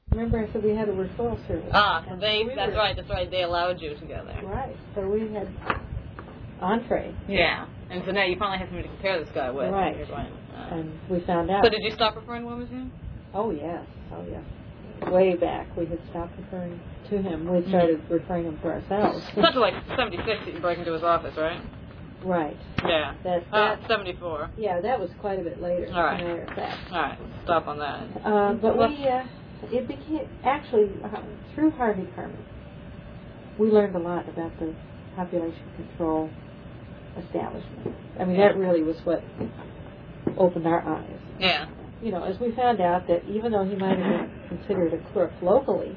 Remember I said we had a referral service. That's right. They allowed you to go there. Right. So we had entree. Yeah. And so now you finally have somebody to compare this guy with. Right. And we found out. So did you stop referring women to him? Oh, yes. Way back, we had stopped referring to him. We started referring him to ourselves. Something like 76 that you break into his office, right? Right. Yeah. That's 74. Yeah, that was quite a bit later. All right. As a matter of fact. All right. Stop on that. But it became, actually, through Harvey Kerman, we learned a lot about the population control establishment. I mean, that really was what opened our eyes. Yeah. You know, as we found out that even though he might have been considered a crook locally,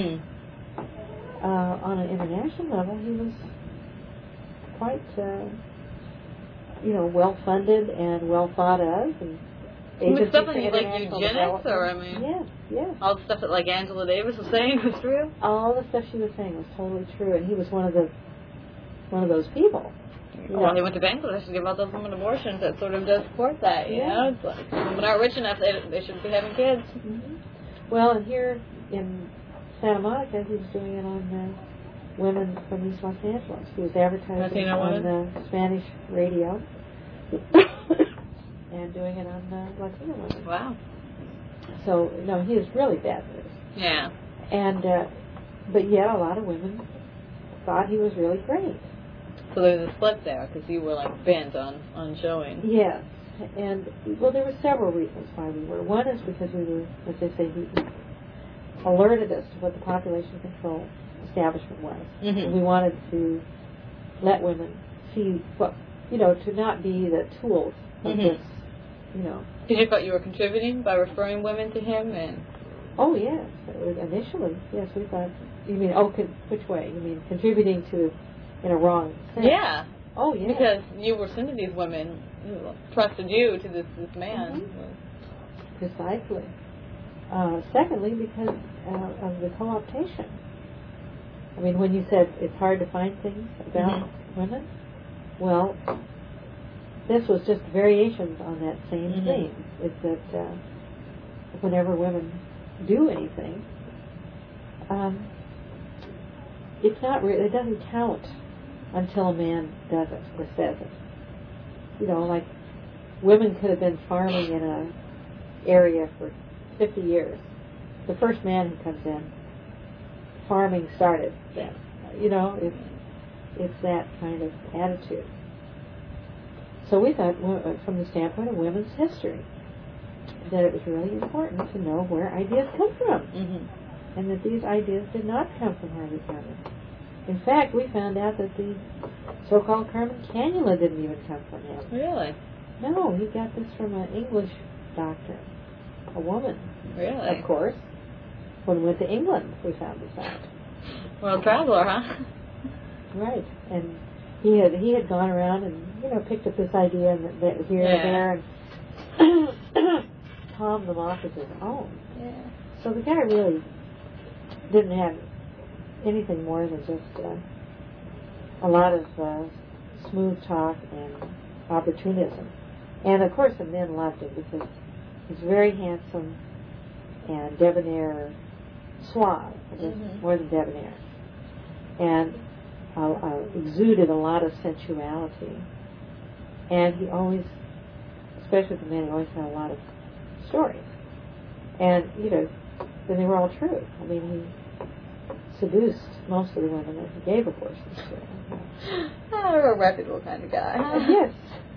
on an international level, he was quite, well-funded and well thought of. And with stuff like eugenics, or yes. All the stuff that like Angela Davis was saying was true. All the stuff she was saying was totally true, and he was one of those people. Well, he went to Bangladesh to give out those women abortions. That sort of does support that, you know. It's like women aren't rich enough; they shouldn't be having kids. Mm-hmm. Well, and here in Santa Monica, he was doing it on women from East Los Angeles. He was advertising on Spanish radio and doing it on Latino women. Wow. So, no, he was really bad news. Yeah. And, but yet a lot of women thought he was really great. So there was a split there because you were like bent on showing. Yes. And, well, there were several reasons why we were. One is because we were, as they say, he alerted us to what the population control establishment was. And we wanted to let women see what, to not be the tools of this, Did you thought you were contributing by referring women to him? Oh, yes. Initially, yes, we thought. You mean, which way? You mean contributing to, in a wrong sense? Yeah. Oh, yeah. Because you were sending these women who trusted you to this man. Precisely. Secondly, because of the co-optation. I mean, when you said it's hard to find things about women, well, this was just variations on that same thing. It's that whenever women do anything, it's not it doesn't count until a man does it or says it. Like women could have been farming in a area for 50 years. The first man who comes in, farming started then. It's that kind of attitude. So we thought, from the standpoint of women's history, that it was really important to know where ideas come from. And that these ideas did not come from Harvey Kerman. In fact, we found out that the so-called Carmen cannula didn't even come from him. Really? No, he got this from an English doctor, a woman. Really? Of course. When we went to England, we found this out. Well, traveler, huh? Right. And he had gone around and, picked up this idea and that here and there and palmed them off as his own. Yeah. So the guy really didn't have anything more than just a lot of smooth talk and opportunism. And, of course, the men loved him because he's very handsome and debonair, suave, more than debonair, and exuded a lot of sensuality. And he always, especially the men, he always had a lot of stories. And, then they were all true. I mean, he seduced most of the women that he gave abortions to. A reputable kind of guy. Yes.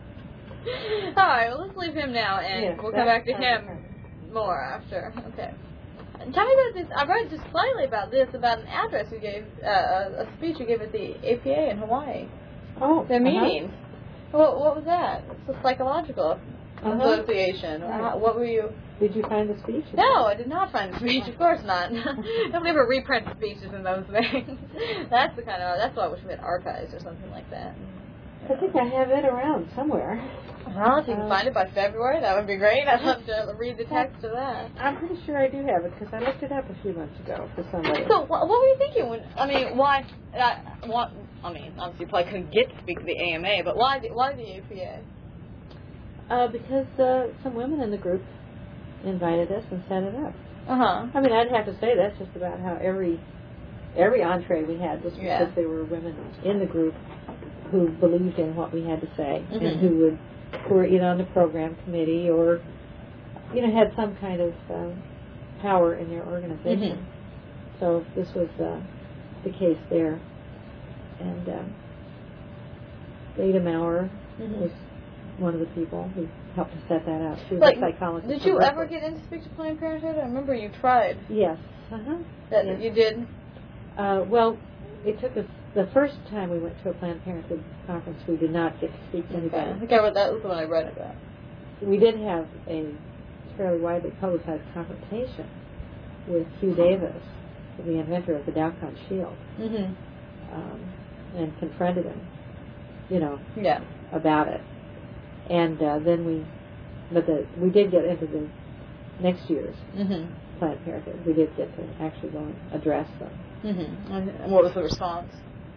All right, well, let's leave him now, and we'll come back to him more after. Okay. Tell me about this. I read just slightly about this, about an address you gave, a speech you gave at the APA in Hawaii. Oh. Their meetings. What was that? It's a psychological association. Right. What were you... Did you find the speech? No, I did not find the speech. Of course not. Nobody ever reprints speeches and those things. That's why I wish we had archives or something like that. I think I have it around somewhere. Well, if you can find it by February, that would be great. I'd love to read the text of that. I'm pretty sure I do have it because I looked it up a few months ago for somebody. So, what were you thinking why? Obviously, you probably couldn't get to speak to the AMA, but why the APA? Because some women in the group invited us and set it up. I mean, I'd have to say that's just about how every entree we had was because there were women in the group who believed in what we had to say and who were either on the program committee or had some kind of power in their organization. So this was the case there. And Ada Maurer was one of the people who helped to set that up. She was a psychologist. Did you ever get in to speak to Planned Parenthood? I remember you tried. Yes. Yes. You did? Well, it took us, the first time we went to a Planned Parenthood conference, we did not get to speak to anybody. I think that was the one I read about. We did have a fairly widely publicized confrontation with Hugh Davis, the inventor of the Dowcon Shield, and confronted him, about it. And then we did get into the next year's Planned Parenthood. We did get to actually go and address them. And what was the response?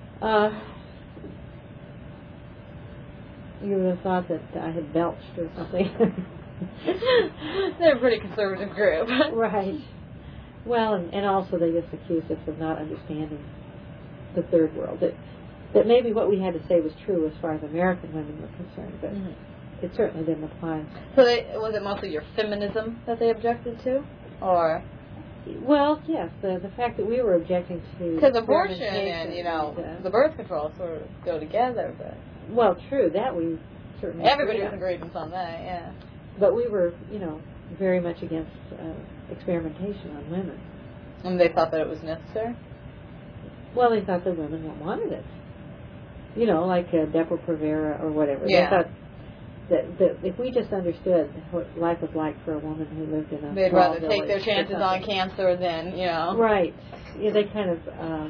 You would have thought that I had belched or something. They're a pretty conservative group. Right. Well, and also they just accused us of not understanding the third world. That maybe what we had to say was true as far as American women were concerned, but it certainly didn't apply. So was it mostly your feminism that they objected to? Or? Well, yes, the fact that we were objecting to... Because abortion and, the birth control sort of go together, but... Well, true, that we certainly... Everybody was in agreement on that, yeah. But we were, very much against experimentation on women. And they thought that it was necessary? Well, they thought that women wanted it. Like Depo-Provera or whatever. Yeah. They thought that if we just understood what life was like for a woman who lived in a they'd small rather take their chances on cancer than, Right. Yeah, they kind of...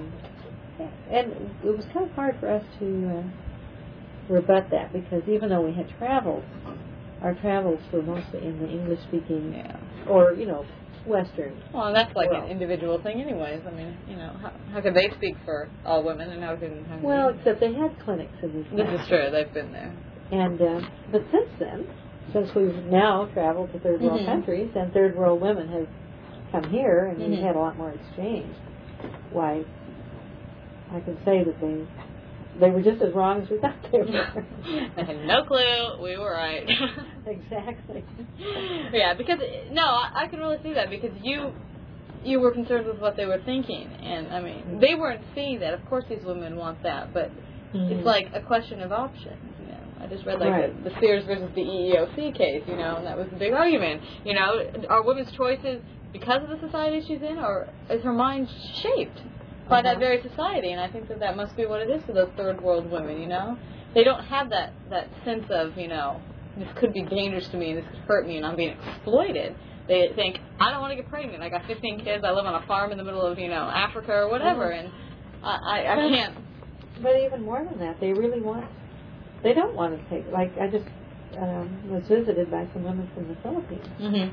and it was kind of hard for us to rebut that, because even though we had traveled, our travels were mostly in the English-speaking or, Western. Well, and that's like an individual thing anyways. I mean, how could they speak for all women and how can... Well, except they had clinics in these countries. This is true. They've been there. And, but since we've now traveled to third world countries and third world women have come here and we've had a lot more exchange, why, I can say that they were just as wrong as we thought they were. They had no clue. We were right. Exactly. Yeah, because, I can really see that, because you were concerned with what they were thinking. And, I mean, they weren't seeing that. Of course these women want that, but it's like a question of options, I just read the Sears versus the EEOC case, and that was a big argument. Are women's choices because of the society she's in, or is her mind shaped by that very society? And I think that must be what it is for those third world women, They don't have that sense of, this could be dangerous to me, this could hurt me, and I'm being exploited. They think, I don't want to get pregnant. I got 15 kids, I live on a farm in the middle of, Africa or whatever, and I can't. But even more than that, they don't want to take, I just was visited by some women from the Philippines.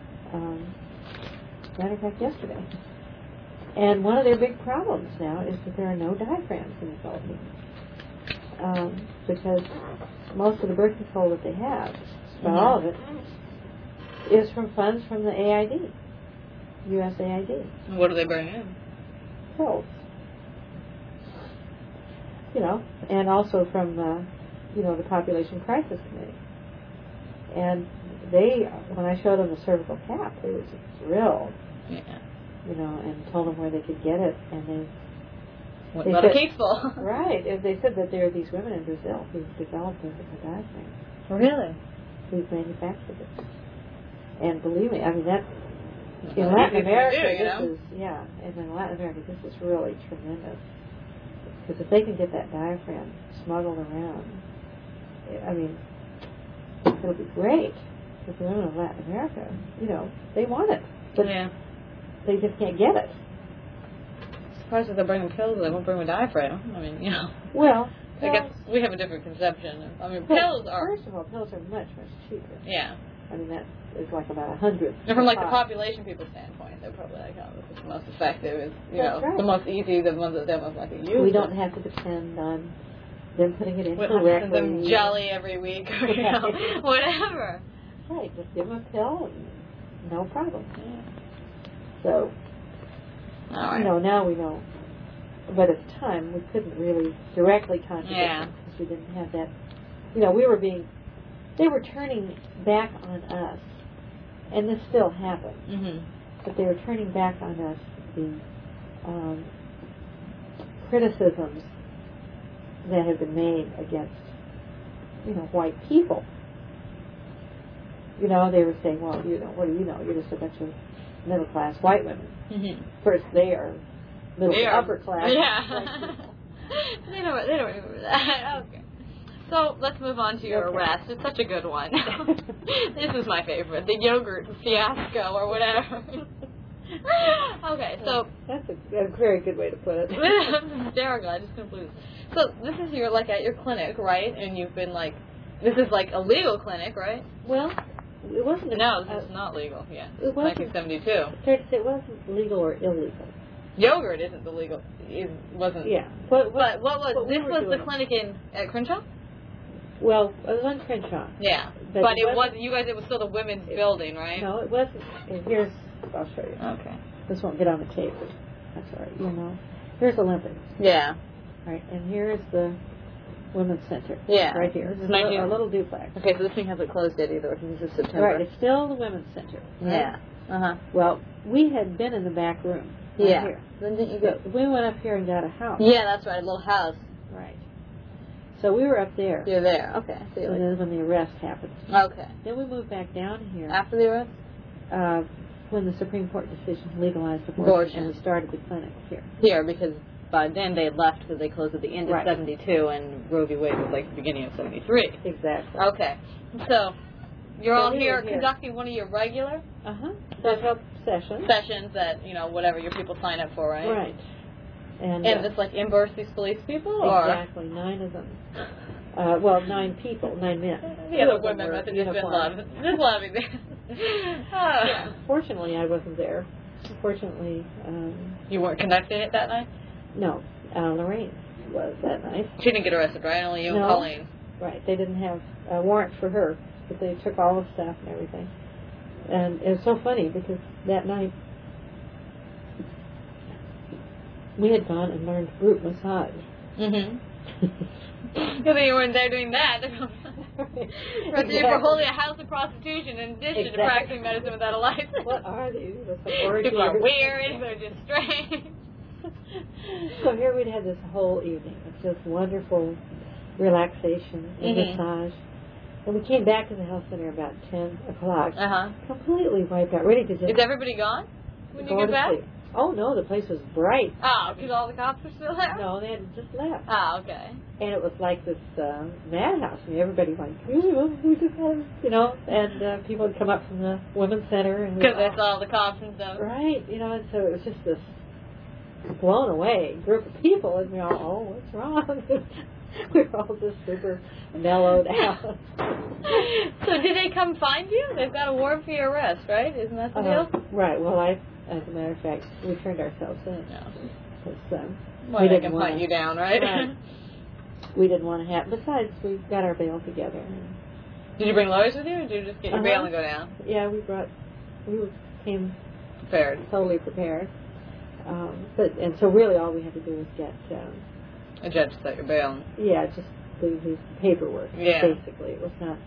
Matter of fact, yesterday. And one of their big problems now is that there are no diaphragms in the Philippines. Because most of the birth control that they have, about all of it, is from funds from the AID, USAID. What do they bring in? Pills. And also from, the Population Crisis Committee. And when I showed them the cervical cap, they were just thrilled. Yeah. And told them where they could get it, and they said, a case full. Right. And they said that there are these women in Brazil who've developed a diaphragm. Really? Who've manufactured it. And believe me, I mean, in Latin America, and in Latin America, this is really tremendous. Because if they can get that diaphragm smuggled around, I mean, it'll be great. Because the women of Latin America, they want it. But they just can't get it. I'm surprised if they're bringing pills, they won't bring a diaphragm. I mean, Well, I guess we have a different conception. I mean, pills are... First of all, pills are much, much cheaper. Yeah. I mean, that is like about 100. And from the population people's standpoint, they're probably this is the most effective. Is the most easy, the ones that they're most likely to use. We don't have to depend on them putting it in correctly. Them jelly every week or whatever. Right, just give them a pill and no problem. So, right. Now we know. But at the time, we couldn't really directly contradict them because we didn't have that. They were turning back on us, and this still happened. Mm-hmm. But they were turning back on us the criticisms that had been made against, white people. They were saying, well, what do you know? You're just a bunch of middle-class white women. Mm-hmm. First, they are middle to upper class. Yeah. They don't remember that. Okay. So let's move on to your arrest. It's such a good one. This is my favorite, the yogurt fiasco or whatever. Okay, so that's a very good way to put it. Hysterical. I just couldn't believe this. So this is at your clinic, right? And you've been this is a legal clinic, right? Well, it wasn't. No, this is not legal. Yeah, it wasn't. 1972. Fair to say, it wasn't legal or illegal. Yogurt isn't the legal. It wasn't. Yeah, but what was this? Was the clinic at Crenshaw? Well, it was on Crenshaw. Yeah, but it wasn't. You guys, it was still the women's building, right? No, it wasn't. And I'll show you. Okay. This won't get on the tape, but that's all right. Here's Olympics. Yeah. Right, and here's the Women's Center. Yeah. Right here. This is a little duplex. Okay, so this thing hasn't closed yet either. This is September. Right, it's still the Women's Center. Right? Yeah. Well, we had been in the back room. Right here. Then didn't you go? We went up here and got a house. Yeah, that's right, a little house. Right. So we were up there. You're there. Okay. So then when the arrest happened. Okay. Then we moved back down here. After the arrest? When the Supreme Court decision legalized abortion, and we started the clinic here. Here, because by then they had left because they closed at the end of 72, and Roe v. Wade was the beginning of 73. Exactly. Okay. So you're all here conducting one of your regular sessions that, whatever your people sign up for, right? Right. And just imburse these police people? Exactly, 9 of them. 9 people, 9 men. The other women must have just been loving this. Yeah. Fortunately, I wasn't there. Fortunately, you weren't conducting it that night? No, Lorraine was that night. She didn't get arrested, right? Only you and Colleen. Right. They didn't have a warrant for her, but they took all the stuff and everything. And it was so funny because that night we had gone and learned group massage. Mm-hmm. Because you weren't there doing that. You were holding a house of prostitution in addition to practicing medicine without a license. What are these? People are weird. They're just strange. So here we'd had this whole evening of just wonderful relaxation and massage. And we came back to the health center about 10 o'clock. Completely wiped out, ready to just... Is everybody gone when you get back? Sleep. Oh, no, the place was bright. Oh, because all the cops were still there? No, they had just left. Oh, okay. And it was like this madhouse. I mean, everybody went, we just had, and people would come up from the women's center. Because they saw the cops and stuff. Right, and so it was just this blown away group of people, and we all, what's wrong? We were all just super mellowed out. So did they come find you? They've got a warrant for your arrest, right? Isn't that the deal? Right, well, as a matter of fact, we turned ourselves in. Because, we didn't want to hunt you down, right? We didn't want to have... Besides, we got our bail together. Did you bring lawyers with you, or did you just get your bail and go down? Yeah, we came... Prepared. Totally prepared. And so really all we had to do was get... a judge to set your bail. Yeah, just the paperwork, basically. It was not...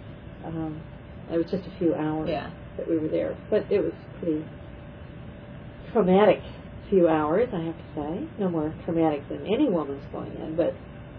it was just a few hours that we were there. But it was pretty traumatic few hours, I have to say. No more traumatic than any woman's going in, but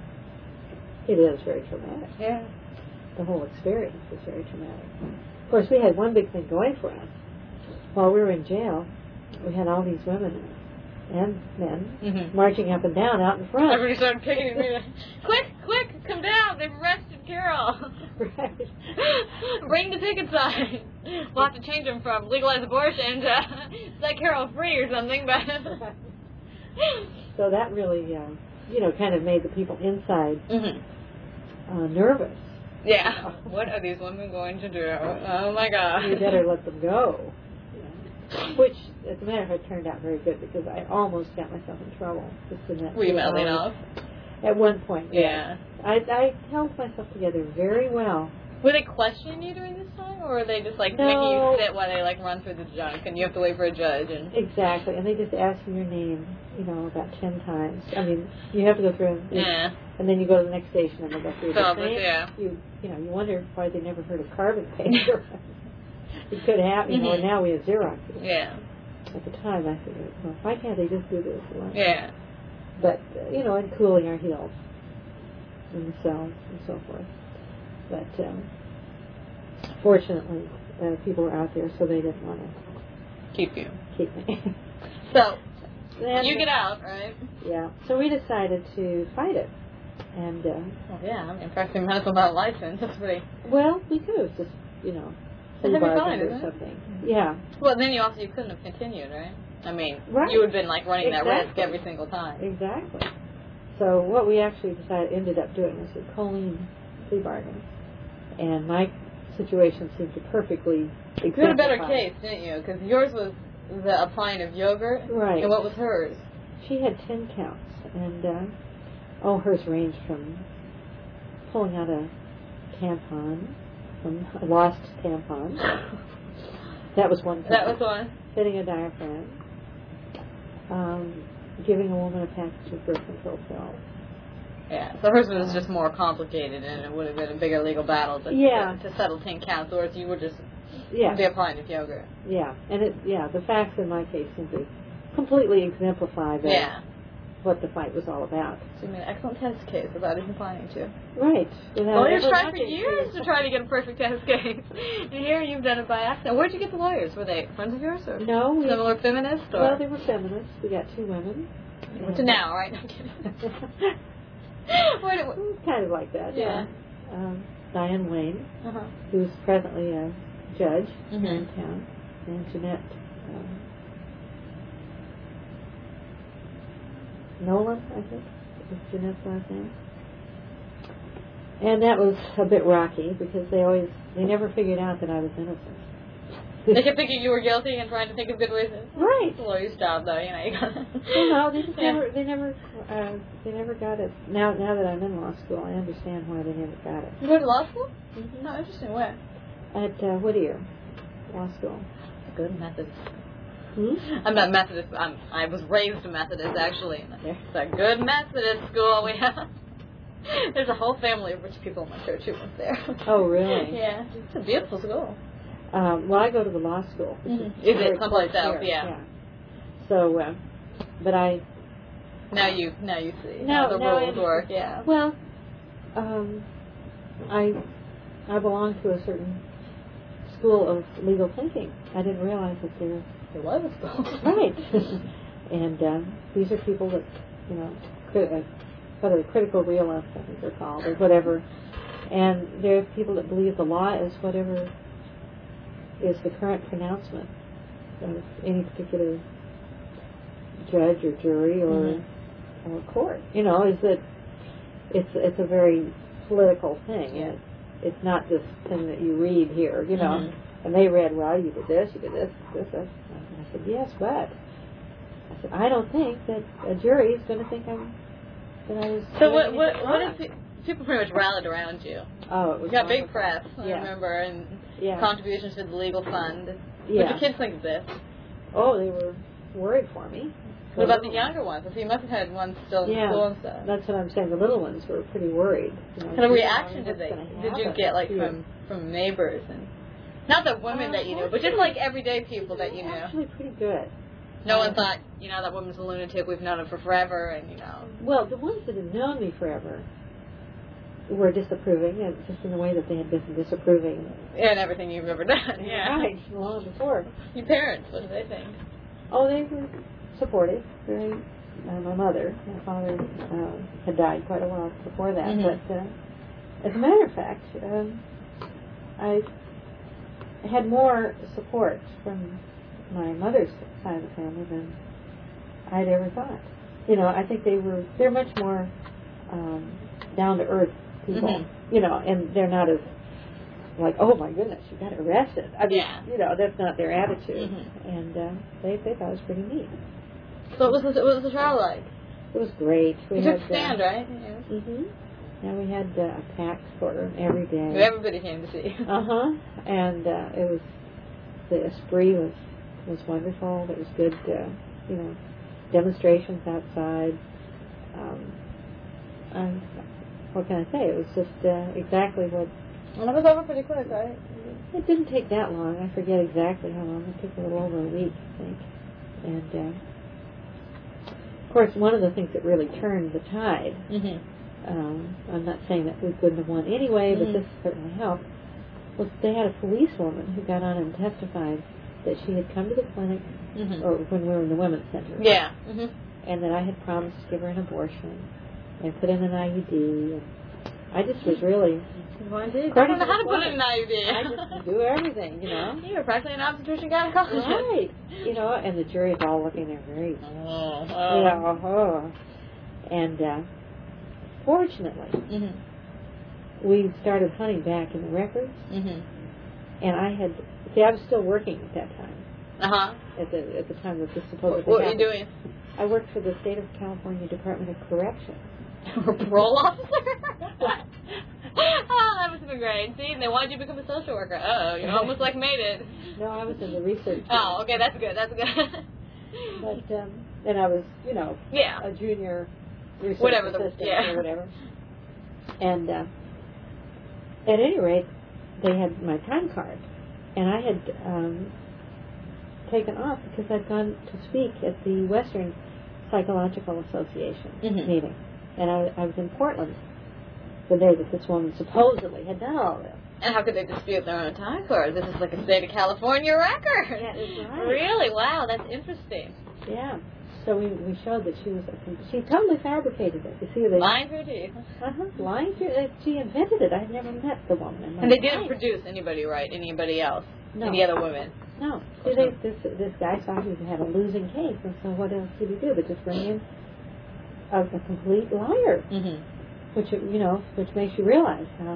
it is very traumatic. Yeah. The whole experience is very traumatic. Of course, we had one big thing going for us. While we were in jail, we had all these women and men marching up and down out in front. Everybody started picking me. Quick, come down. They've arrested Carol. Right. Bring the picket sign. We'll have to change them from legalize abortion to set Carol free or something. But so that really, kind of made the people inside nervous. Yeah. What are these women going to do? Oh, my God. You better let them go. Which, as a matter of fact, turned out very good because I almost got myself in trouble. Just in that. Were you mouthing off? At one point, yeah. I held myself together very well. Were they questioning you during this time? or are they just like No. making you sit while they like run through the junk and you have to wait for a judge? And Exactly, and they just ask you your name, about 10 times. I mean, you have to go through and then you go to the next station and they go through the same. Yeah. You wonder why they never heard of carbon paper. It could happen, or now we have Xerox. Yeah. At the time, I figured, well, why can't they just do this? Yeah. But, and cooling our heels in the cells and so forth. But fortunately, people were out there, so they didn't want to keep me. So you get out, right? Yeah. So we decided to fight it, and practicing medical without license. That's pretty. Well, we could have just, That'd be fine, or something. Yeah. Well, then you couldn't have continued, right? I mean, right. You would have been like running that risk every single time. Exactly. So what we actually ended up doing was a choline plea bargain, and my situation seemed to perfectly exemplify. You had a better case, didn't you? Because yours was the applying of yogurt. Right. And what was hers? She had 10 counts, and hers ranged from pulling out a tampon, from a lost tampon. That was one count. That was one. Fitting a diaphragm. Giving a woman a package of birth control pills. Yeah, so hers was just more complicated, and it would have been a bigger legal battle to settle 10 counts, whereas you were just be applying of yogurt. Yeah, and the facts in my case seem to completely exemplify what the fight was all about. So you made an excellent test case without even planning to. Right. Lawyers tried for years to try to get a perfect test case. And here you've done it by accident. Where'd you get the lawyers? Were they friends of yours? Or no. Similar feminists? Or? Well, they were feminists. We got 2 women. Went to now, right? I'm kidding. Kind of like that, yeah. Diane Wayne, who's presently a judge here in town, and Jeanette Nolan, I think, is Jeanette's last name. And that was a bit rocky because they never figured out that I was innocent. They kept thinking you were guilty and trying to think of good reasons. Right. It's a lawyer's job, though. You gotta. Well, no, they just they never got it. Now that I'm in law school, I understand why they never got it. You go to law school? Mm-hmm. No, interesting. Where? At Whittier Law School. Good Methodist. I'm not Methodist. I was raised Methodist, actually. It's a good Methodist school we have. There's a whole family of rich people in my church who went there. Oh, really? Yeah. It's a beautiful school. Well, I go to the law school. Is it someplace else? Yeah. So, but I... Now you see how the rules work, yeah. Well, I belong to a certain school of legal thinking. I didn't realize that there was a school. Right. And these are people that, critical realists, I think they're called, or whatever. And they're people that believe the law is whatever is the current pronouncement of any particular judge or jury or court. Is that it's a very political thing. Yeah. It's not this thing that you read here, And they read, well, you did this, this. And I said, yes, but? I said, I don't think that a jury is going to think that I was. So what is it? People pretty much rallied around you. Oh, it was. You got big press, I remember, and contributions to the legal fund. What do kids think of this? Oh, they were worried for me. What about the younger ones? So you must have had ones still in school and stuff. That's what I'm saying. The little ones were pretty worried. What kind of reaction did you get, like from neighbors and not the women that you knew, but just like everyday people that you knew? Actually, pretty good. No one thought, that woman's a lunatic. We've known her for forever, and Well, the ones that had known me forever were disapproving, and just in the way that they had been disapproving. And everything you've ever done, Right, long before. Your parents, what did they think? Oh, they were supportive. Very. My mother, my father had died quite a while before that, but as a matter of fact, I had more support from my mother's side of the family than I'd ever thought. I think they're much more down to earth people, and they're not as like, oh my goodness, you got arrested. I mean, that's not their attitude, and they thought it was pretty neat. So what was the trial like? It was great. You took stand, right? Yeah, we had a pack for them every day. Everybody came to see. And it was, the esprit was wonderful. There was good, demonstrations outside. What can I say? It was just exactly what... And it was over pretty quick, right? It didn't take that long. I forget exactly how long. It took a little over a week, I think. And, of course, one of the things that really turned the tide, I'm not saying that we couldn't have won anyway, but this certainly helped, was they had a policewoman who got on and testified that she had come to the clinic, or when we were in the women's center. Yeah. And that I had promised to give her an abortion and put in an IUD. And I just was really... I don't know how to put in an IUD. I just do everything, You were practically an obstetrician gynecologist. Right. And the jury's all looking there very... And fortunately, we started hunting back in the records. And I was still working at that time. At the time that this supposedly happened. What were you doing? I worked for the State of California Department of Corrections. A parole officer? Oh, that must have been great. See, they wanted you to become a social worker. Oh, you almost made it. No, I was in the research. Oh, okay, that's good. But then I was, a junior research assistant or whatever. And at any rate, they had my time card, and I had taken off because I'd gone to speak at the Western Psychological Association meeting, and I was in Portland the day that this woman supposedly had done all this. And how could they dispute their own time card? This is like a state of California record. Yeah, that's right. Really? Wow, that's interesting. Yeah. So we showed that she totally fabricated it. You see, lying through teeth. Lying through. She invented it. I'd never met the woman. And they didn't produce anybody, right? Anybody else? No. Any other women? No. See, this guy saw he had a losing case, and so what else did he do but just bring in a complete liar? Which makes you realize how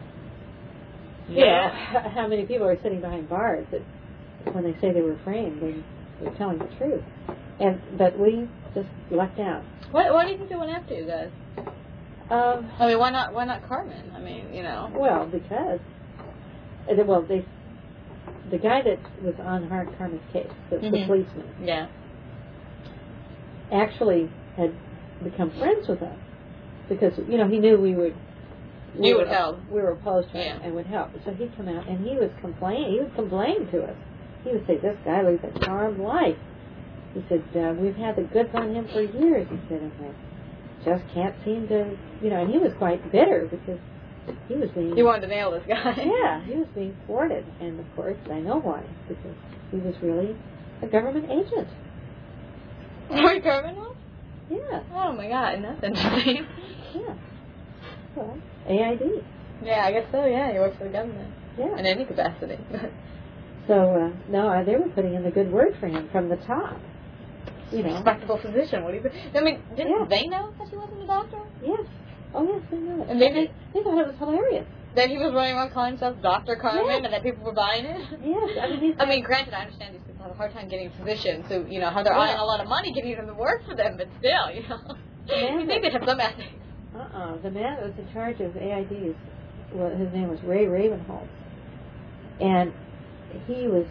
how many people are sitting behind bars that when they say they were framed, they're telling the truth. But we just lucked out. Why do you think they went after you guys? I mean, why not Carmen? I mean, Well, because the guy that was on Carmen's case, the policeman, actually had become friends with us because he knew we would help. We were opposed to him and would help. So he'd come out and he would complain to us. He would say, "This guy leads a charmed life." He said, "We've had the goods on him for years." He said, "And I just can't seem to, And he was quite bitter because he was being... You wanted to nail this guy. Yeah, he was being thwarted. And, of course, I know why. Because he was really a government agent. Were criminals? Yeah. Oh, my God. That's interesting. Yeah. Well, AID. Yeah, I guess so, yeah. He works for the government. Yeah. In any capacity. So, no, they were putting in the good word for him from the top. Respectable physician. What do you think? I mean, didn't they know that he wasn't a doctor? Yes. Oh, yes, they knew it. And they thought it was hilarious. That he was running around calling himself Dr. Carmen and that people were buying it? Yes. I mean, granted, I understand these people have a hard time getting physicians who, how they're earning a lot of money getting them to work for them, but still, you think they'd have some ethics. The man that was in charge of AIDs, his name was Ray Ravenholtz. And he was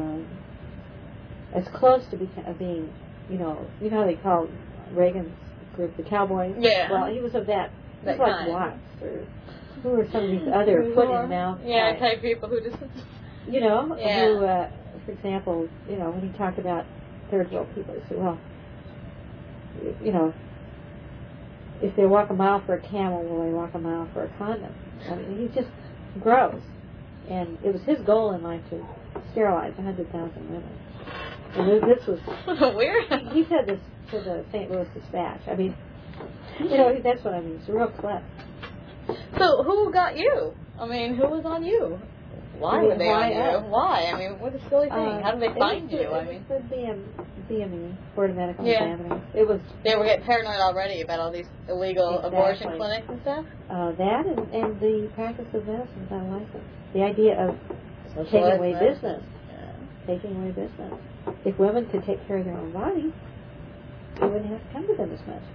as close to being, how they call Reagan's group the Cowboys? Yeah. Well, he was of that kind. Like Watts, or who were some of these other foot-in-mouth guys. Type people who just... who, for example, when he talked about third world people, he said, well, if they walk a mile for a camel, will they walk a mile for a condom? I mean, he's just gross. And it was his goal in life to sterilize 100,000 women. And this was... Weird. He said this to the St. Louis Dispatch. I mean, that's what I mean. It's a real clip. So who got you? I mean, who was on you? Why were they on you? Why? I mean, what a silly thing. How did they find you? I mean, it was the BME, Board of Medical Examiners. It was. They were getting paranoid already about all these illegal abortion clinics and stuff. That and the practice of medicine without a license. The idea of taking away business. Taking away business. If women could take care of their own bodies, they wouldn't have to come to them as much.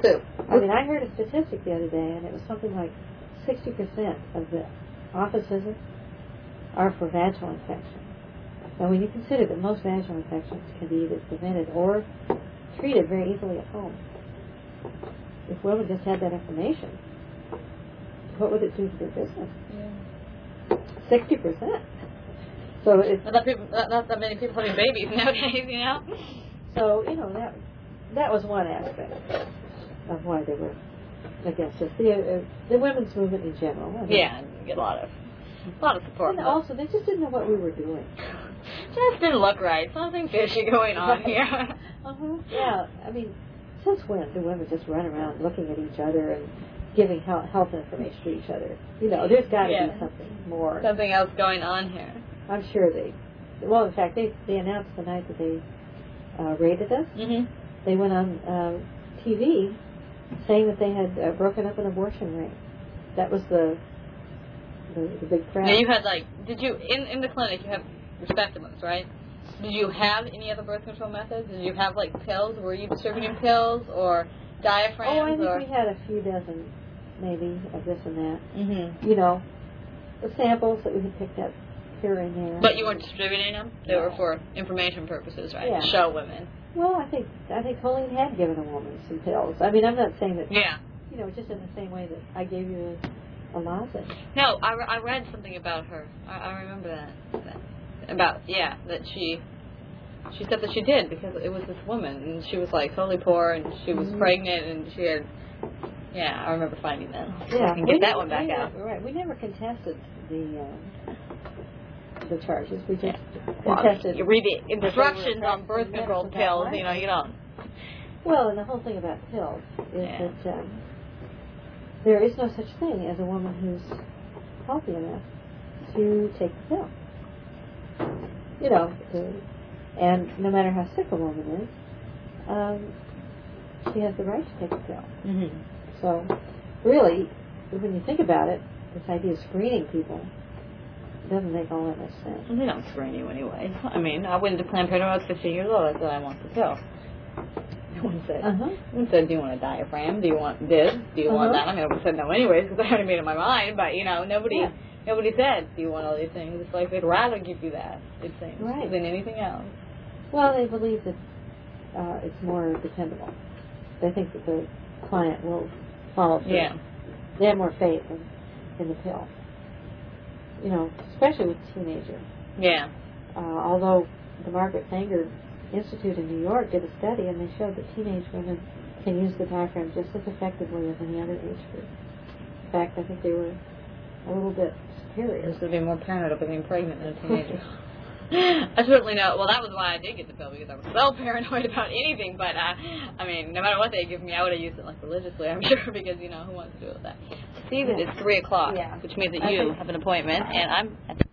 soup. I mean, I heard a statistic the other day, and it was something like 60% of the office visits are for vaginal infection. Now, when you consider that most vaginal infections can be either prevented or treated very easily at home, if women just had that information, what would it do to their business? Yeah. 60%. So it's not that many people having babies nowadays, you know. So that was one aspect of why they were against us. The women's movement in general. I mean, yeah, you get a lot of support. And also, they just didn't know what we were doing. Just didn't look right. Something fishy going on here. Yeah, I mean, since when do women just run around looking at each other and giving health information to each other? There's got to be something more. Something else going on here. I'm sure well, in fact, they announced the night that they raided us. Mm-hmm. They went on TV saying that they had broken up an abortion ring. That was the big crowd. Now you had did you in the clinic you have specimens, right? Did you have any other birth control methods? Did you have pills? Were you distributing pills or diaphragms? Oh, I think we had a few dozen, maybe, of this and that. Mm-hmm. The samples that we had picked up here and there. But you weren't distributing them? They were for information purposes, right? Yeah. To show women. Well, I think Colleen had given a woman some pills. I mean, I'm not saying that. Yeah. Just in the same way that I gave you a lozenge. No, I read something about her. I remember that. That she said that she did because it was this woman and she was totally poor and she was pregnant and she had. Yeah, I remember finding that. Yeah, and get that one back out. Right, we never contested the charges. We just contested. You read the instructions on birth control pills. You don't. Well, and the whole thing about pills is that there is no such thing as a woman who's healthy enough to take the pill. And no matter how sick a woman is, she has the right to take the pill. Mm-hmm. So, really, when you think about it, this idea of screening people doesn't make all that much sense. Well, they don't screen you anyway. I mean, I went to Planned Parenthood when I was 15 years old. I said, I want the pill. No one said, do you want a diaphragm? Do you want this? Do you want that? I mean, I would have said no anyways because I already made up my mind. But, nobody said, do you want all these things? It's they'd rather give you that, it seems, than anything else. Well, they believe that it's more dependable. They think that the client will follow through. Yeah. They have more faith in the pill. Especially with teenagers. Yeah. Although the Margaret Sanger Institute in New York did a study and they showed that teenage women can use the diaphragm just as effectively as any other age group. In fact, I think they were a little bit superior. This would be more paranoid about being pregnant than a teenager. I certainly know. Well, that was why I did get the pill, because I was so paranoid about anything. But, I mean, no matter what they give me, I would have used it religiously, I'm sure, because, who wants to do with that? See that it's 3 o'clock, which means that you have an appointment, and I'm at